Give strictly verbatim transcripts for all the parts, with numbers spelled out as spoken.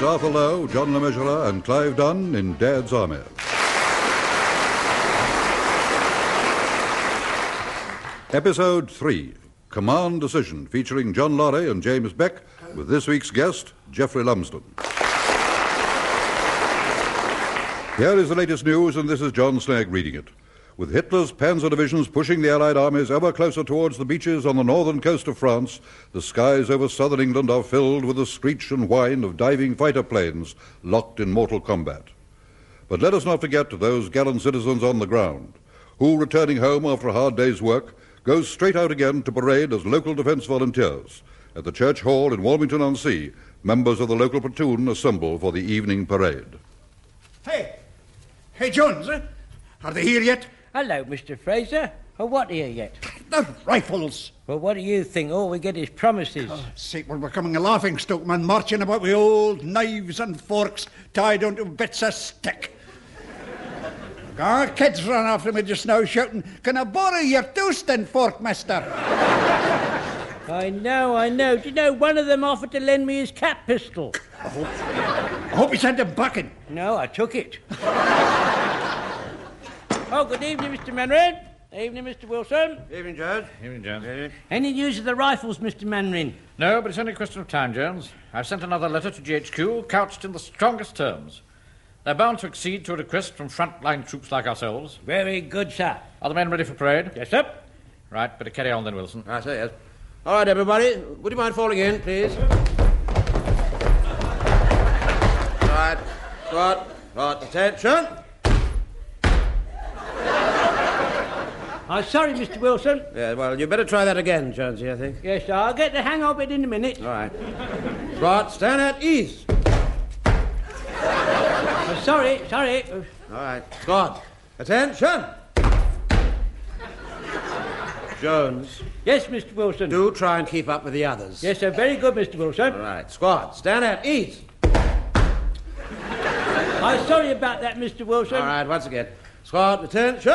Arthur Lowe, John Le Mesurier and Clive Dunn in Dad's Army. Episode three, Command Decision, featuring John Laurie and James Beck, with this week's guest, Geoffrey Lumsden. Here is the latest news, and this is John Snagg reading it. With Hitler's panzer divisions pushing the Allied armies ever closer towards the beaches on the northern coast of France, the skies over southern England are filled with the screech and whine of diving fighter planes locked in mortal combat. But let us not forget those gallant citizens on the ground, who, returning home after a hard day's work, go straight out again to parade as local defence volunteers. At the Church Hall in Walmington-on-Sea, members of the local platoon assemble for the evening parade. Hey! Hey, Jones, eh? Are they here yet? Hello, Mister Fraser. Oh, what here yet? The rifles. Well, what do you think? All we get is promises. Oh, sake, we're becoming a laughingstock, man, marching about with old knives and forks tied onto bits of stick. Our kids ran after me just now shouting, "Can I borrow your toasting fork, mister?" I know, I know. Do you know, one of them offered to lend me his cat pistol. I hope, I hope he sent him back in. No, I took it. Oh, good evening, Mister Manring. Evening, Mister Wilson. Evening, Jones. Evening, Jones. Evening. Any news of the rifles, Mister Manring? No, but it's only a question of time, Jones. I've sent another letter to G H Q, couched in the strongest terms. They're bound to accede to a request from front-line troops like ourselves. Very good, sir. Are the men ready for parade? Yes, sir. Right, better carry on then, Wilson. I say yes. All right, everybody. Would you mind falling in, please? All right. Squad. Squad. Attention. I'm sorry, Mister Wilson. Yeah, well, you better try that again, Jonesy, I think. Yes, sir. I'll get the hang of it in a minute. All right. Squad, stand at ease. Oh, sorry, sorry. All right. Squad, attention. Jones. Yes, Mister Wilson. Do try and keep up with the others. Yes, sir. Very good, Mister Wilson. All right. Squad, stand at ease. I'm sorry about that, Mister Wilson. All right, once again. Squad, attention.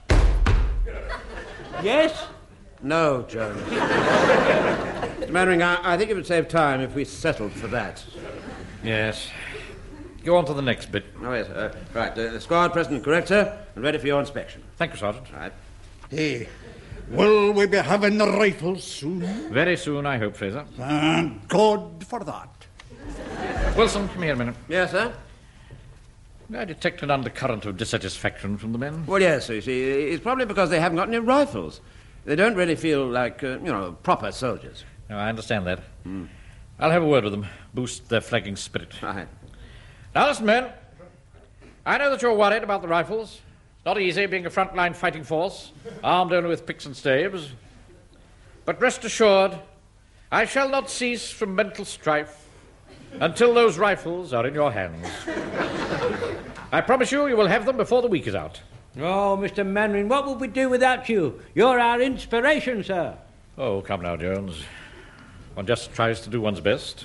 Yes? No, Jones. Mister Mannering, I, I think it would save time if we settled for that. Yes. Go on to the next bit. Oh, yes. Uh, right. Uh, the squad present and correct, sir, and ready for your inspection. Thank you, Sergeant. All right. Hey, will we be having the rifles soon? Very soon, I hope, Fraser. Thank God for that. Wilson, come here a minute. Yes, sir? I detect an undercurrent of dissatisfaction from the men. Well, yes, you see, it's probably because they haven't got any rifles. They don't really feel like, uh, you know, proper soldiers. No, I understand that. Mm. I'll have a word with them, boost their flagging spirit. Right. Now, listen, men. I know that you're worried about the rifles. It's not easy being a frontline fighting force, armed only with picks and staves. But rest assured, I shall not cease from mental strife until those rifles are in your hands. I promise you, you will have them before the week is out. Oh, Mister Manring, what would we do without you? You're our inspiration, sir. Oh, come now, Jones. One just tries to do one's best.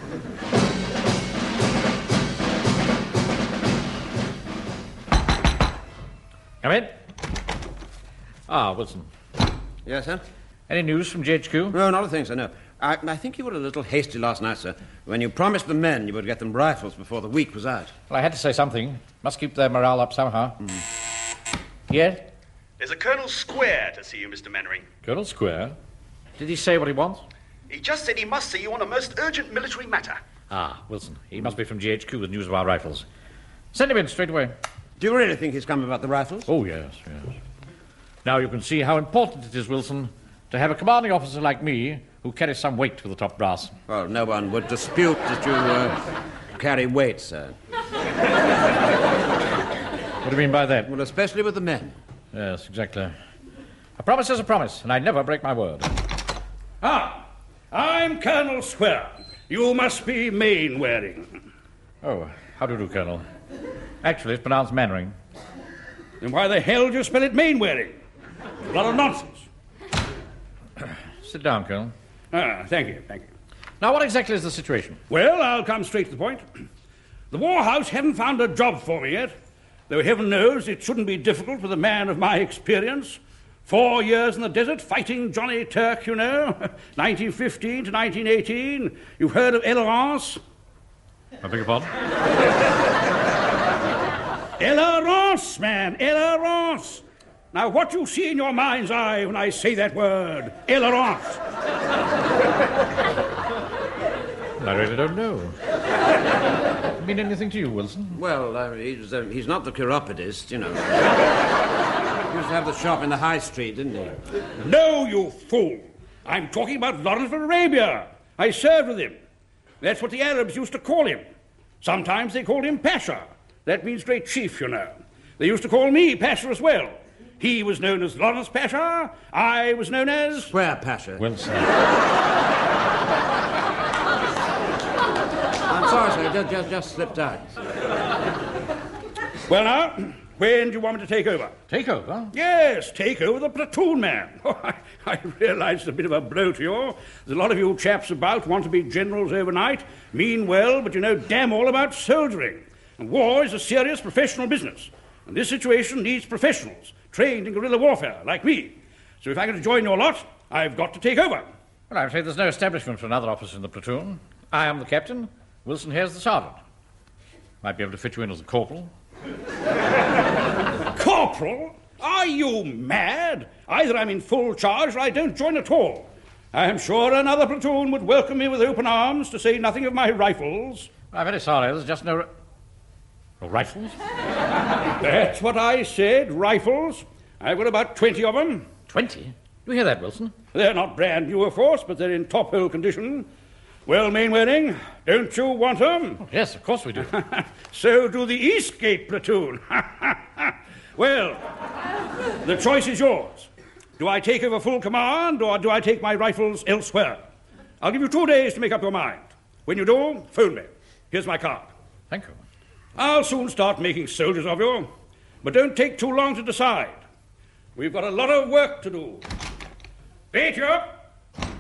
Come in. Ah, Wilson. Yes, sir? Any news from G H Q? No, not a thing, sir, no. I, I think you were a little hasty last night, sir, when you promised the men you would get them rifles before the week was out. Well, I had to say something. Must keep their morale up somehow. Mm. Yes? There's a Colonel Square to see you, Mister Mannering. Colonel Square? Did he say what he wants? He just said he must see you on a most urgent military matter. Ah, Wilson. He must be from G H Q with news of our rifles. Send him in straight away. Do you really think he's come about the rifles? Oh, yes, yes. Now you can see how important it is, Wilson, to have a commanding officer like me who carries some weight with the top brass. Well, no one would dispute that you uh, carry weight, sir. What do you mean by that? Well, especially with the men. Yes, exactly. A promise is a promise, and I never break my word. Ah, I'm Colonel Square. You must be Mainwaring. Oh, how do you do, Colonel? Actually, it's pronounced Mannering. Then why the hell do you spell it Mainwaring? A lot of nonsense. Sit down, Colonel. Ah, thank you, thank you. Now, what exactly is the situation? Well, I'll come straight to the point. The War House haven't found a job for me yet, though heaven knows it shouldn't be difficult with a man of my experience. Four years in the desert fighting Johnny Turk, you know. nineteen fifteen to nineteen eighteen. You've heard of Elorance? I beg your pardon? Elarance, man, Elarance. Now, what you see in your mind's eye when I say that word, Elarance? I really don't know. Mean anything to you, Wilson? Well, uh, he's, uh, he's not the chiropodist, you know. He used to have the shop in the High Street, didn't he? No, you fool. I'm talking about Lawrence of Arabia. I served with him. That's what the Arabs used to call him. Sometimes they called him Pasha. That means great chief, you know. They used to call me Pasha as well. He was known as Lawrence Pasha. I was known as... Square Pasha. Wilson. I'm sorry, sir. Just, just, just slipped out. Well, now, when do you want me to take over? Take over? Yes, take over the platoon, man. Oh, I, I realise it's a bit of a blow to you. There's a lot of you chaps about want to be generals overnight, mean well, but you know damn all about soldiering. And war is a serious professional business. And this situation needs professionals, trained in guerrilla warfare, like me. So if I'm going to join your lot, I've got to take over. Well, I'm afraid there's no establishment for another officer in the platoon. I am the captain. Wilson here's the sergeant. Might be able to fit you in as a corporal. Corporal? Are you mad? Either I'm in full charge or I don't join at all. I am sure another platoon would welcome me with open arms, to say nothing of my rifles. I'm very sorry, there's just no... Ri- no rifles? That's what I said, rifles. I've got about twenty of them. Twenty? Do you hear that, Wilson? They're not brand new, of course, but they're in top-hole condition. Well, Mainwaring, don't you want them? Oh, yes, of course we do. So do the Eastgate platoon. Well, the choice is yours. Do I take over full command, or do I take my rifles elsewhere? I'll give you two days to make up your mind. When you do, phone me. Here's my card. Thank you. I'll soon start making soldiers of you, but don't take too long to decide. We've got a lot of work to do. Bait you up.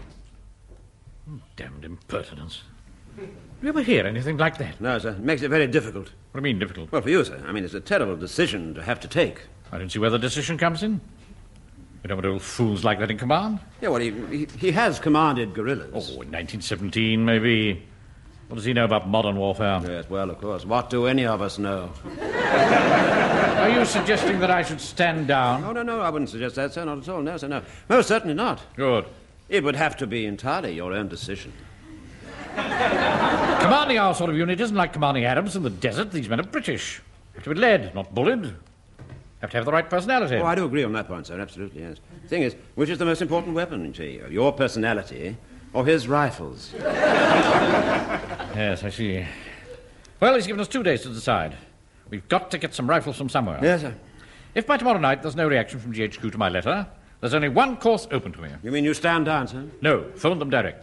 Damned impertinence. Do you ever hear anything like that? No, sir. It makes it very difficult. What do you mean, difficult? Well, for you, sir. I mean, it's a terrible decision to have to take. I don't see where the decision comes in. We don't want old fools like that in command. Yeah, well, he, he, he has commanded guerrillas. Oh, in nineteen seventeen, maybe. What does he know about modern warfare? Yes, well, of course. What do any of us know? Are you suggesting that I should stand down? No, no, no, I wouldn't suggest that, sir. Not at all. No, sir, no. Most certainly not. Good. It would have to be entirely your own decision. Commanding our sort of unit isn't like commanding Arabs in the desert. These men are British. Have to be led, not bullied. Have to have the right personality. Oh, I do agree on that point, sir. Absolutely, yes. The thing is, which is the most important weapon to you? Your personality or his rifles? Yes, I see. Well, he's given us two days to decide. We've got to get some rifles from somewhere. Yes, sir. If by tomorrow night there's no reaction from G H Q to my letter, there's only one course open to me. You mean you stand down, sir? No, phone them direct.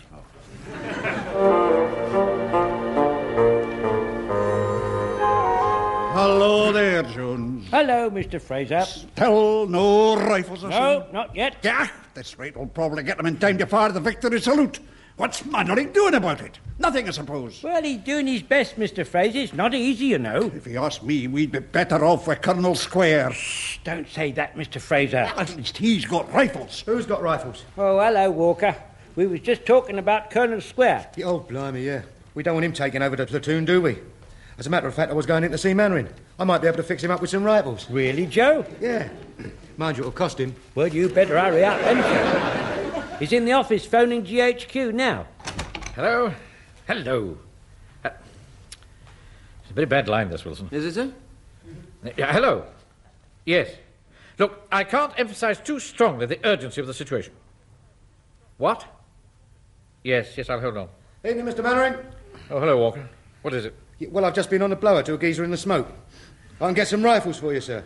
Hello there, Jones. Hello, Mister Fraser. Still no rifles, I No, see. not yet. Yeah, this rate will probably get them in time to fire the victory salute. What's Mannering doing about it? Nothing, I suppose. Well, he's doing his best, Mister Fraser. It's not easy, you know. If you ask me, we'd be better off with Colonel Square. Don't say that, Mister Fraser. At least he's got rifles. Who's got rifles? Oh, hello, Walker. We was just talking about Colonel Square. Yeah, oh, blimey, yeah. We don't want him taking over the platoon, do we? As a matter of fact, I was going in to see Mannering. I might be able to fix him up with some rifles. Really, Joe? Yeah. Mind you, it'll cost him. Well, you better hurry up, then. He's in the office phoning G H Q now. Hello? Hello. Uh, it's a very bad line, this, Wilson. Is it, sir? Uh, yeah, hello. Yes. Look, I can't emphasize too strongly the urgency of the situation. What? Yes, yes, I'll hold on. Evening, Mister Mannering. Oh, hello, Walker. What is it? Yeah, well, I've just been on the blower to a geezer in the smoke. I can get some rifles for you, sir.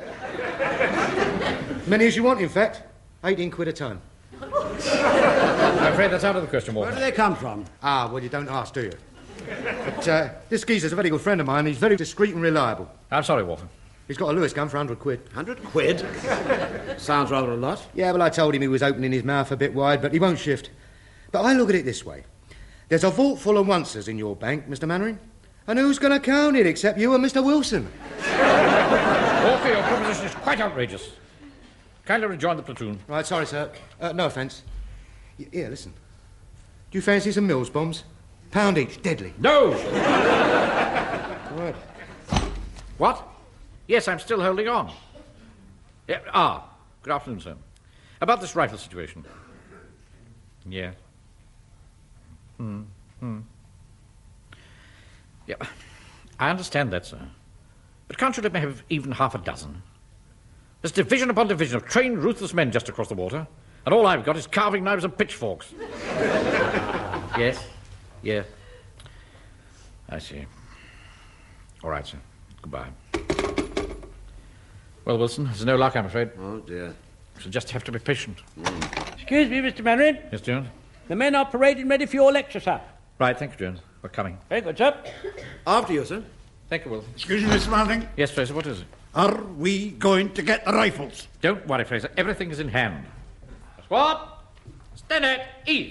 Many as you want, in fact. Eighteen quid a ton. I'm afraid that's out of the question, Walker. Where do they come from? Ah, well, you don't ask, do you? But uh, this geezer's a very good friend of mine. He's very discreet and reliable. I'm sorry, Walker. He's got a Lewis gun for a hundred quid. Hundred quid? Sounds rather a lot. Yeah, well, I told him he was opening his mouth a bit wide, but he won't shift. But I look at it this way. There's a vault full of oncers in your bank, Mister Mannering. And who's going to count it except you and Mister Wilson? Walker, your proposition is quite outrageous. Kindly rejoin the platoon. Right, sorry, sir. Uh, no offence. Y- here, listen. Do you fancy some Mills bombs? Pound each, deadly. No! Good. What? Yes, I'm still holding on. Yeah, ah, good afternoon, sir. About this rifle situation. Yeah. Hmm. Hmm. Yeah, I understand that, sir. But can't you let me have even half a dozen? There's division upon division of trained, ruthless men just across the water, and all I've got is carving knives and pitchforks. Yes? Yeah. I see. All right, sir. Goodbye. Well, Wilson, there's no luck, I'm afraid. Oh, dear. She'll just have to be patient. Excuse me, Mister Mannering. Yes, Jones? The men are parading ready for your lecture, sir. Right, thank you, Jones. We're coming. Very good, sir. After you, sir. Thank you, Wilson. Excuse me, Mister Mannering. Yes, Fraser, what is it? Are we going to get the rifles? Don't worry, Fraser. Everything is in hand. Squad, stand at ease.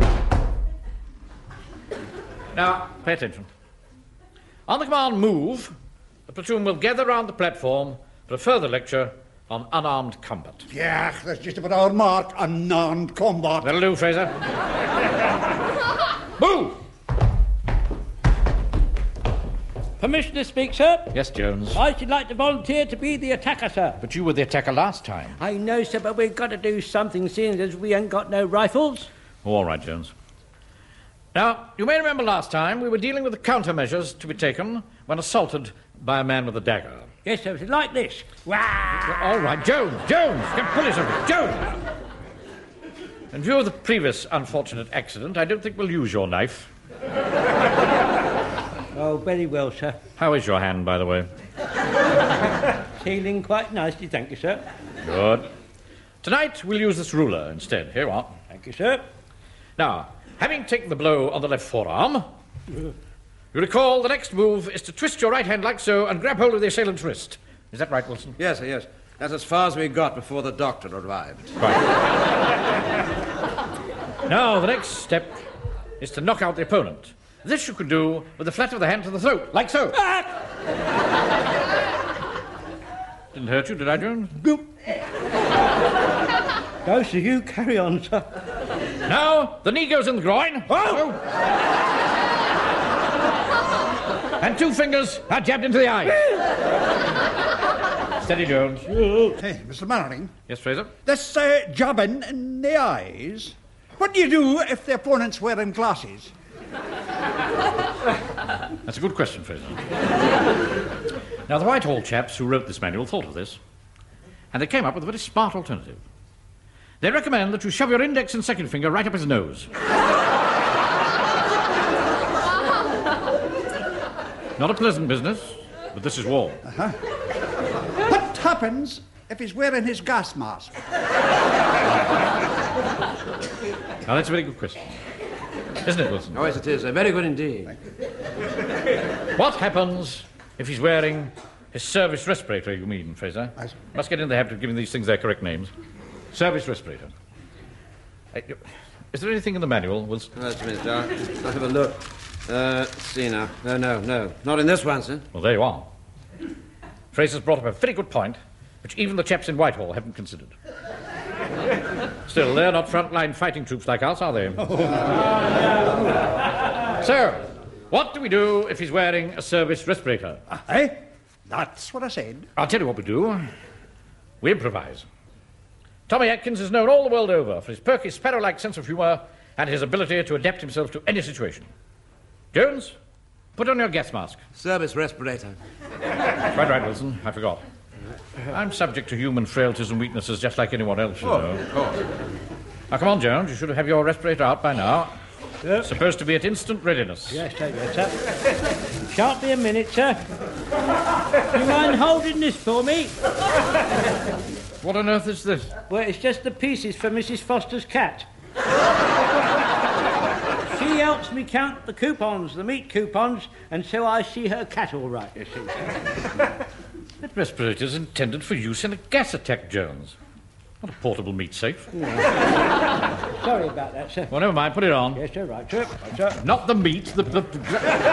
Now, pay attention. On the command move, the platoon will gather round the platform for a further lecture on unarmed combat. Yeah, that's just about our mark, unarmed combat. That'll do, Fraser. Move! Permission to speak, sir? Yes, Jones. I should like to volunteer to be the attacker, sir. But you were the attacker last time. I know, sir, but we've got to do something, seeing as we ain't got no rifles. Oh, all right, Jones. Now, you may remember last time we were dealing with the countermeasures to be taken when assaulted by a man with a dagger. Yes, sir, it's like this. Wah! All right, Jones, Jones, get pull yourself, Jones! In view of the previous unfortunate accident, I don't think we'll use your knife. Oh, very well, sir. How is your hand, by the way? Healing quite nicely, thank you, sir. Good. Tonight, we'll use this ruler instead. Here you are. Thank you, sir. Now, having taken the blow on the left forearm, you recall the next move is to twist your right hand like so and grab hold of the assailant's wrist. Is that right, Wilson? Yes, sir, yes. That's as far as we got before the doctor arrived. Right. Now, the next step is to knock out the opponent. This you could do with the flat of the hand to the throat, like so. Ah! Didn't hurt you, did I, Jones? Go, sir, you carry on, sir. Now, the knee goes in the groin. Oh! And two fingers are jabbed into the eye. Steady, Jones. Hey, Mister Mannering. Yes, Fraser? This uh, jabbing in the eyes. What do you do if the opponent's wearing glasses? That's a good question, Fraser. Now, the Whitehall chaps who wrote this manual thought of this, and they came up with a very smart alternative. They recommend that you shove your index and second finger right up his nose. Not a pleasant business, but this is war. Uh-huh. What happens if he's wearing his gas mask? Now, that's a very good question. Isn't it, Wilson? Oh, yes, it is. Uh, very good indeed. What happens if he's wearing his service respirator, you mean, Fraser? I... Must get in the habit of giving these things their correct names. Service respirator. Uh, is there anything in the manual, Wilson? Oh, just a minute, I'll, just, I'll have a look. Uh, let's see now. No, no, no. Not in this one, sir. Well, there you are. Fraser's brought up a very good point, which even the chaps in Whitehall haven't considered. Still, they're not front-line fighting troops like us, are they? So, what do we do if he's wearing a service respirator? Uh, eh? That's what I said. I'll tell you what we do. We improvise. Tommy Atkins is known all the world over for his perky, sparrow-like sense of humour and his ability to adapt himself to any situation. Jones, put on your gas mask. Service respirator. Quite right, Wilson. I forgot. I'm subject to human frailties and weaknesses just like anyone else, you oh, know. Of course. Now, come on, Jones. You should have your respirator out by now. Yep. Supposed to be at instant readiness. Yes, sir, yes, sir. Shan't be a minute, sir. You mind holding this for me? What on earth is this? Well, it's just the pieces for Missus Foster's cat. She helps me count the coupons, the meat coupons, and so I see her cat all right, you see. That respirator's intended for use in a gas attack, Jones. Not a portable meat safe. No. Sorry about that, sir. Well, never mind. Put it on. Yes, sir. Right, sir. Right, sir. Not the meat, the... the, the...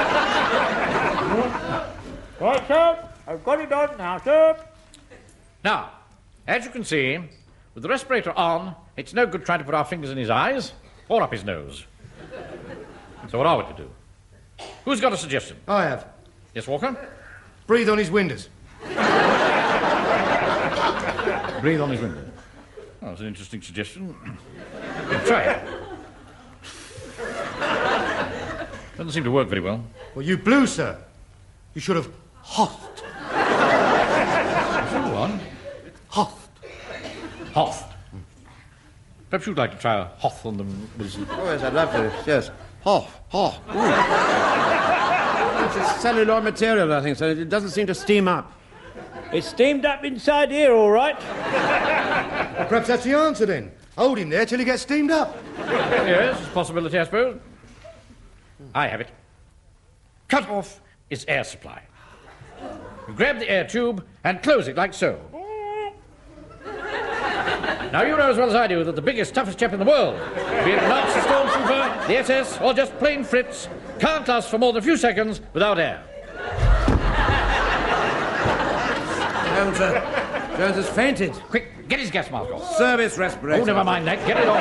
Right, sir. I've got it on now, sir. Now, as you can see, with the respirator on, it's no good trying to put our fingers in his eyes or up his nose. So what are we to do? Who's got a suggestion? I have. Yes, Walker? Breathe on his windows. Breathe on his window. Oh, that's an interesting suggestion. Try it. Doesn't seem to work very well. Well, you blew, sir. You should have hothed. Go on. Hothed. Hoth. Perhaps you'd like to try a hoth on them, Wilson. Oh, yes, I'd love to. Yes. Hoth, hoth. It's a celluloid material, I think, so it doesn't seem to steam up. It's steamed up inside here, all right. Well, perhaps that's the answer, then. Hold him there till he gets steamed up. Yes, it's a possibility, I suppose. I have it. Cut off its air supply. You grab the air tube and close it like so. Now, you know as well as I do that the biggest, toughest chap in the world, be it a Nazi stormtrooper, the S S, or just plain Fritz, can't last for more than a few seconds without air. Jones, uh, Jones has fainted. Quick, get his gas mask off. Service respirator. Oh, never mind that. Get it off.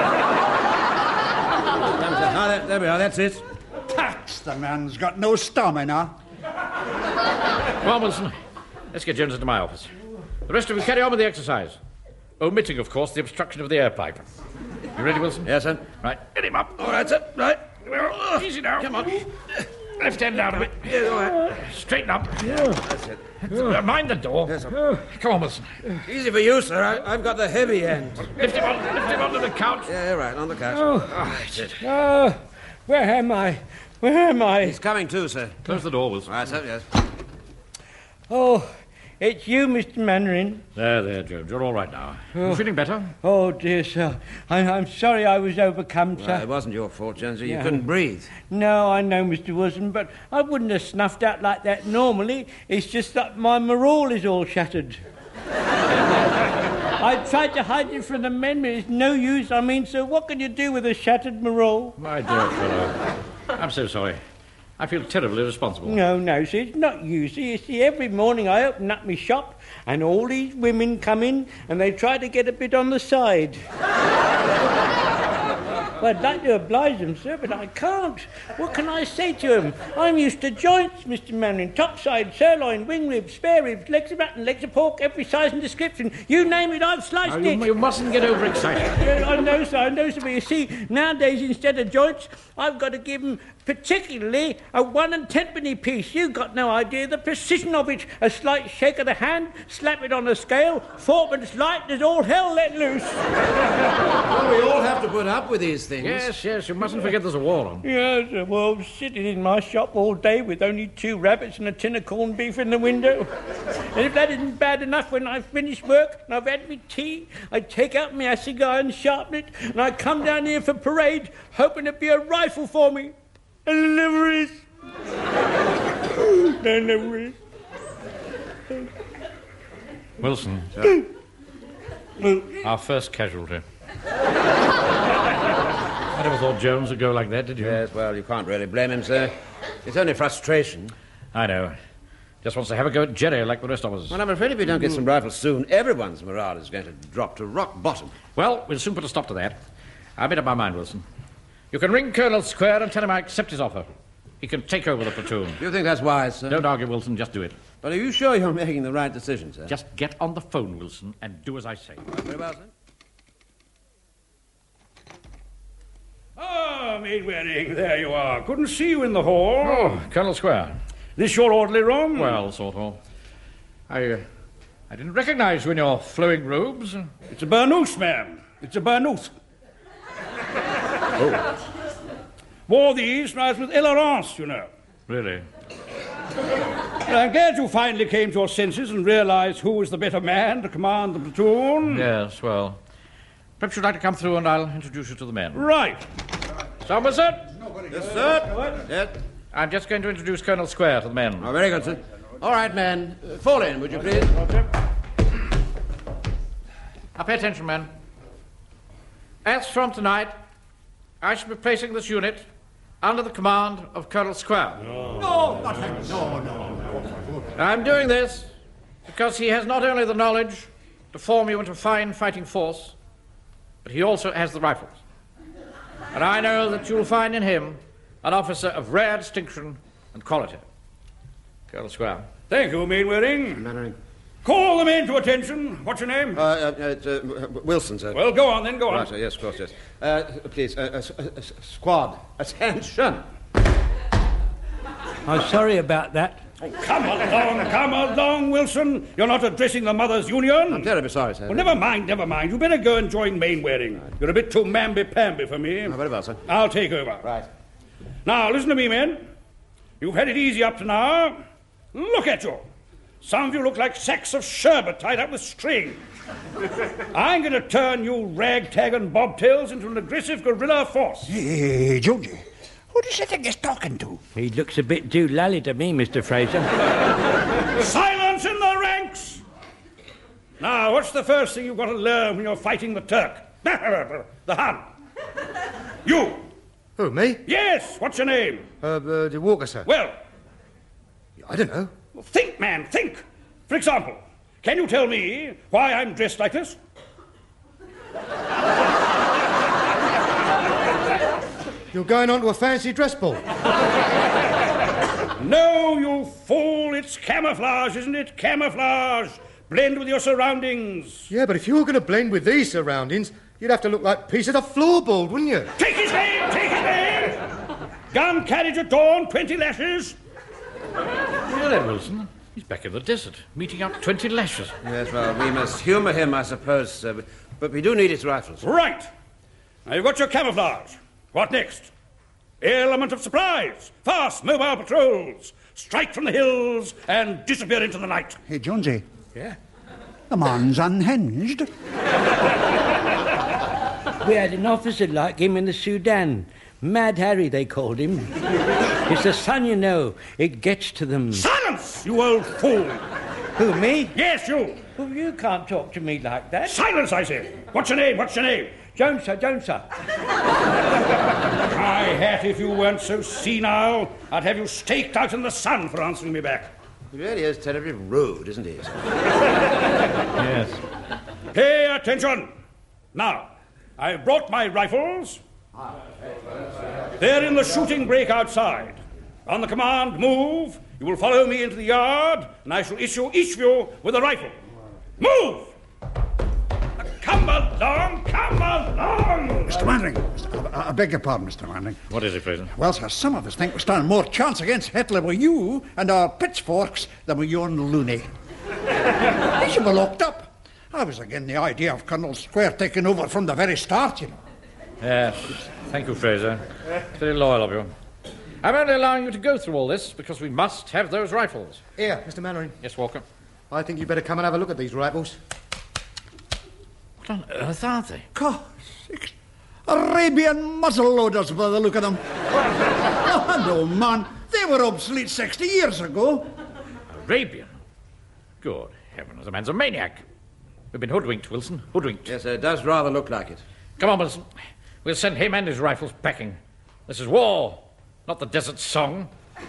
Ah, there, there we are, that's it. Tax, the man's got no stamina. Come on, Wilson. Let's get Jones into my office. The rest of you carry on with the exercise. Omitting, of course, the obstruction of the air pipe. You ready, Wilson? Yes, sir. Right, get him up. All right, sir. Right. Easy now. Come on. Left hand down a bit. Yes, all right. Straighten up. That's it. Uh, mind the door. Yes, sir. Come on, Wilson. Easy for you, sir. I, I've got the heavy end. Lift him, on, lift him onto the couch. Yeah, you're right, on the couch. Oh. Ah, that's it. Oh, where am I? Where am I? He's coming too, sir. Close the door, Wilson. Right, sir, yes. Oh, it's you, Mister Mannering. There, there, Jones. You're all right now. You feeling better? Oh, dear, sir. I'm, I'm sorry I was overcome, sir. Well, it wasn't your fault, Jonesy. You Yeah. couldn't breathe. No, I know, Mister Wilson, but I wouldn't have snuffed out like that normally. It's just that my morale is all shattered. I tried to hide it from the men, but it's no use. I mean, so what can you do with a shattered morale? My dear fellow. I'm so sorry. I feel terribly responsible. No, no, see, it's not you. See, you see, every morning I open up my shop and all these women come in and they try to get a bit on the side. Well, I'd like to oblige them, sir, but I can't. What can I say to them? I'm used to joints, Mister Mannering. Topside, sirloin, wing ribs, spare ribs, legs of mutton, legs of pork, every size and description. You name it, I've sliced Now, it. you, you mustn't get overexcited. Yeah, I know, sir, I know, sir, but you see, nowadays, instead of joints, I've got to give them particularly a one and tenpenny piece. You've got no idea the precision of it. A slight shake of the hand, slap it on a scale, fourpence light, there's all hell let loose. Well, we all have to put up with these things. Yes, yes, you mustn't forget there's a war on. Yes, sir, well, sitting in my shop all day with only two rabbits and a tin of corned beef in the window. And if that isn't bad enough, when I've finished work and I've had my tea, I take out my assegai and sharpen it, and I come down here for parade, hoping there'd be a rifle for me. And there never is. There never is. Wilson. Our first casualty. I never thought Jones would go like that, did you? Yes, well, you can't really blame him, sir. It's only frustration. I know. Just wants to have a go at Jerry like the rest of us. Well, I'm afraid if we don't get some rifles soon, everyone's morale is going to drop to rock bottom. Well, we'll soon put a stop to that. I made up my mind, Wilson. You can ring Colonel Square and tell him I accept his offer. He can take over the platoon. Do you think that's wise, sir? Don't argue, Wilson. Just do it. But are you sure you're making the right decision, sir? Just get on the phone, Wilson, and do as I say. Very well, sir. Ah, Mainwaring, there you are. Couldn't see you in the hall. Oh, Colonel Square. This your orderly room? Well, sort of. I, uh, I didn't recognize you in your flowing robes. It's a burnoose, ma'am. It's a burnoose. Oh. Wore these when I was with Elerance, you know. Really? Well, I'm glad you finally came to your senses and realized who was the better man to command the platoon. Yes, well, perhaps you'd like to come through and I'll introduce you to the men. Right. Somerset? Yes, sir. Yes. I'm just going to introduce Colonel Square to the men. Oh, very good, sir. All right, men. Uh, fall in, would you please? Now, pay attention, men. As from tonight, I shall be placing this unit under the command of Colonel Square. No, not him. No, no, no. I'm doing this because he has not only the knowledge to form you into a fine fighting force, but he also has the rifles. And I know that you'll find in him an officer of rare distinction and quality. Colonel Square. Thank you, Mainwaring. Mannering. Call the men to attention. What's your name? Uh, uh, it's, uh, Wilson, sir. Well, go on then, go on. Right, sir, yes, of course, yes. Uh, please, uh, uh, uh, squad, attention. I'm sorry about that. Oh, come along, come along, Wilson. You're not addressing the Mothers' Union. I'm terribly sorry, sir. Well, never mind, never mind. You better go and join Mainwaring. You're a bit too mamby-pamby for me. Oh, very well, sir. I'll take over. Right. Now, listen to me, men. You've had it easy up to now. Look at you. Some of you look like sacks of sherbet tied up with string. I'm going to turn you ragtag and bobtails into an aggressive guerrilla force. Hey, Georgie, who does he think he's talking to? He looks a bit doolally to me, Mister Fraser. Silence in the ranks! Now, what's the first thing you've got to learn when you're fighting the Turk? The Hun. You. Who, me? Yes, what's your name? Uh, uh, de Walker, sir. Well, I don't know. well, think, man, think. For example, can you tell me why I'm dressed like this? You're going on to a fancy dress ball. No, you fool. It's camouflage, isn't it? Camouflage. Blend with your surroundings. Yeah, but if you were going to blend with these surroundings, you'd have to look like pieces of floorboard, wouldn't you? Take his name! Take his name! Gun carriage at dawn, twenty lashes. Well then, Wilson, he's back in the desert, meeting out twenty lashes. Yes, well, we must humour him, I suppose, sir. But, but we do need his rifles. Right. Now, you've got your camouflage. What next? Element of surprise. Fast, mobile patrols. Strike from the hills and disappear into the night. Hey, Jonesy. Yeah? The man's unhinged. We had an officer like him in the Sudan. Mad Harry, they called him. It's the sun, you know. It gets to them. Silence, you old fool. Who, me? Yes, you. Well, you can't talk to me like that. Silence, I say. What's your name? What's your name? Jones, sir, Jones, sir. My hat, if you weren't so senile, I'd have you staked out in the sun for answering me back. He really is terribly rude, isn't he? Yes. Pay attention. Now, I've brought my rifles. They're in the shooting break outside. On the command, move. You will follow me into the yard, and I shall issue each of you with a rifle. Move! Come along, come along! Mister Mannering, I, I beg your pardon, Mister Mannering. What is it, Fraser? Well, sir, some of us think we stand more chance against Hitler with you and our pitchforks than with your loony. He should be locked up. I was again the idea of Colonel Square taking over from the very start, you know. Yes. Thank you, Fraser. It's very loyal of you. I'm only allowing you to go through all this because we must have those rifles. Here, Mister Mannering. Yes, Walker? I think you'd better come and have a look at these rifles. What on earth are they? God, sakes. Arabian muzzle loaders by the look of them. Oh, no, man. They were obsolete sixty years ago. Arabian? Good heavens, the man's a maniac. We've been hoodwinked, Wilson. Hoodwinked. Yes, sir, it does rather look like it. Come on, Wilson. We'll send him and his rifles packing. This is war, not the desert song.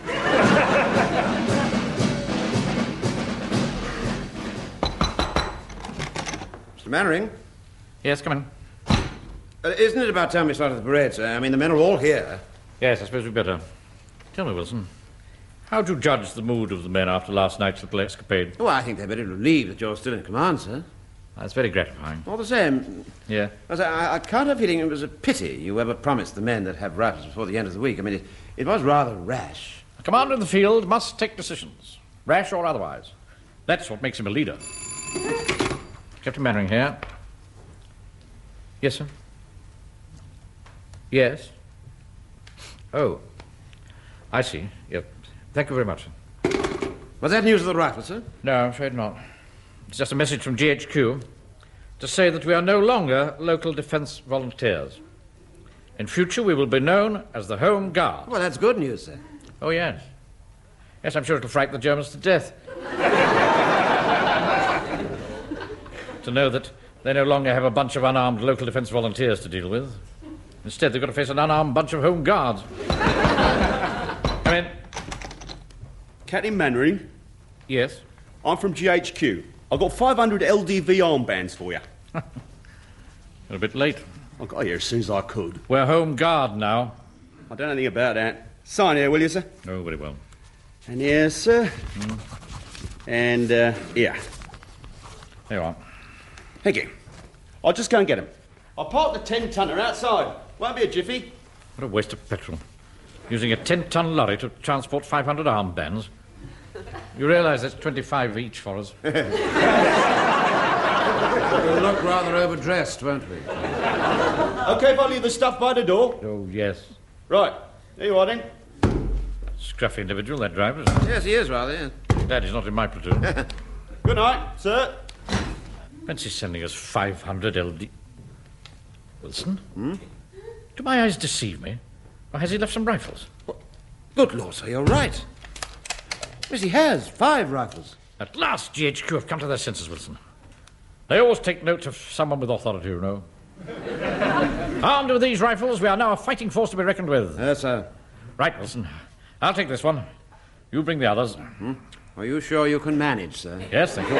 Mister Mannering? Yes, come in. Uh, isn't it about time we started the parade, sir? I mean, the men are all here. Yes, I suppose we'd better. Tell me, Wilson, how'd you judge the mood of the men after last night's little escapade? Oh, I think they're very relieved that you're still in command, sir. That's very gratifying. All the same, Yeah? I, say, I, I can't help feeling it was a pity you ever promised the men that have rifles before the end of the week. I mean, it, it was rather rash. A commander in the field must take decisions, rash or otherwise. That's what makes him a leader. Captain Mannering here. Yes, sir? Yes? Oh. I see. Yep. Thank you very much, sir. Was that news of the rifles, sir? No, I'm afraid not. It's just a message from G H Q to say that we are no longer local defence volunteers. In future, we will be known as the Home Guard. Well, that's good news, sir. Oh, yes. Yes, I'm sure it'll frighten the Germans to death. To know that they no longer have a bunch of unarmed local defence volunteers to deal with. Instead, they've got to face an unarmed bunch of Home Guards. Come in. Captain Mannering, Yes? I'm from G H Q. I've got five hundred L D V armbands for you. You're a bit late. I got here as soon as I could. We're Home Guard now. I don't know anything about that. Sign here, will you, sir? Oh, very well. And here, sir. Mm. And, uh, here. There you are. Thank you. I'll just go and get him. I'll park the ten-tonner outside. Won't be a jiffy. What a waste of petrol. Using a ten-ton lorry to transport five hundred armbands. You realise that's twenty-five each for us. We'll look rather overdressed, won't we? OK if I leave the stuff by the door? Oh, yes. Right. There you are, then. Scruffy individual, that driver. Yes, he is rather, yes. Glad he's not in my platoon. Good night, sir. Fancy sending us five hundred L D... Wilson? Hmm? Do my eyes deceive me? Or has he left some rifles? What? Good Lord, sir, you're right. Yes, he has. Five rifles. At last, G H Q have come to their senses, Wilson. They always take note of someone with authority, you know. Armed with these rifles, we are now a fighting force to be reckoned with. Yes, sir. Right, Wilson. I'll take this one. You bring the others. Hmm? Are you sure you can manage, sir? Yes, thank you.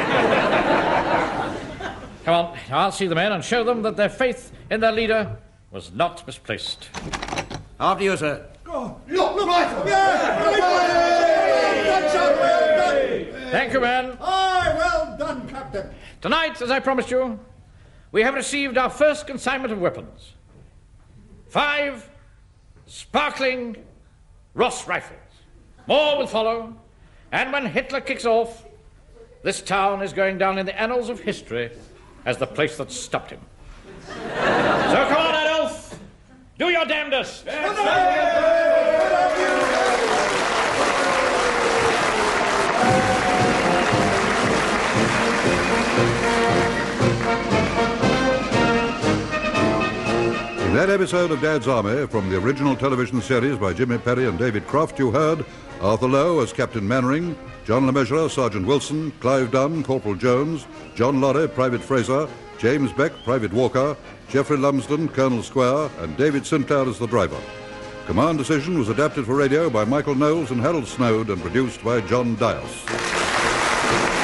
Come on, I'll see the men and show them that their faith in their leader was not misplaced. After you, sir. Go. Look, look, rifle! Yeah! Well done, sir, well done! Thank you, men. Aye, well done, Captain. Tonight, as I promised you, we have received our first consignment of weapons. Five sparkling Ross rifles. More will follow, and when Hitler kicks off, this town is going down in the annals of history as the place that stopped him. So come on, Adolf! Do your damnedest! In that episode of Dad's Army, from the original television series by Jimmy Perry and David Croft, you heard Arthur Lowe as Captain Mannering, John LeMessurier, Sergeant Wilson, Clive Dunn, Corporal Jones, John Lorry, Private Fraser, James Beck, Private Walker, Geoffrey Lumsden, Colonel Square, and David Sinclair as the driver. Command Decision was adapted for radio by Michael Knowles and Harold Snowd and produced by John Dias.